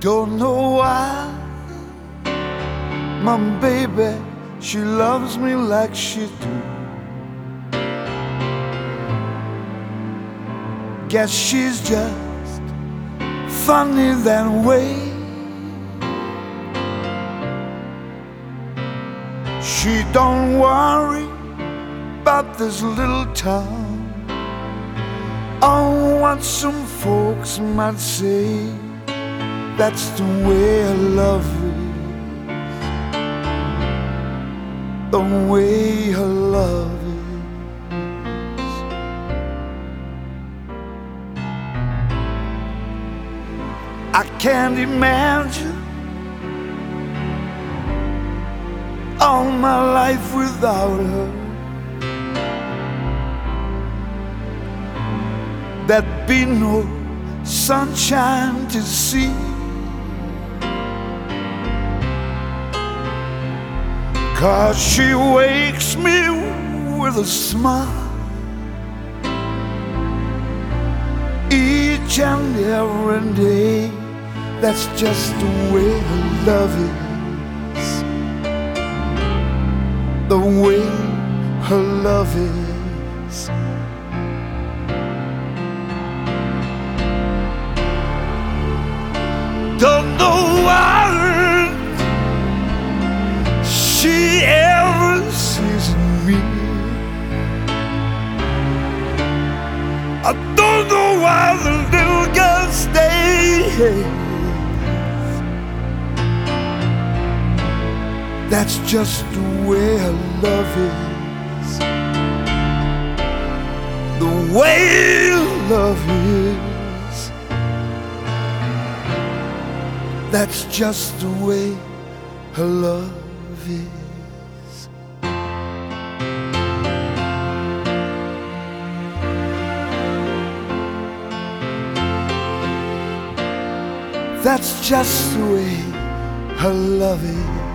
Don't know why my baby, she loves me like she do. Guess she's just funny that way. She don't worry about this little town, oh, what some folks might say. That's the way I love is, the way I love is. I can't imagine all my life without her. There'd be no sunshine to see, 'cause she wakes me with a smile each and every day. That's just the way her love is, the way her love is. Don't know why she ever sees me. I don't know why the little girl stays. That's just the way her love is, the way love is. That's just the way her love is. That's just the way her love is.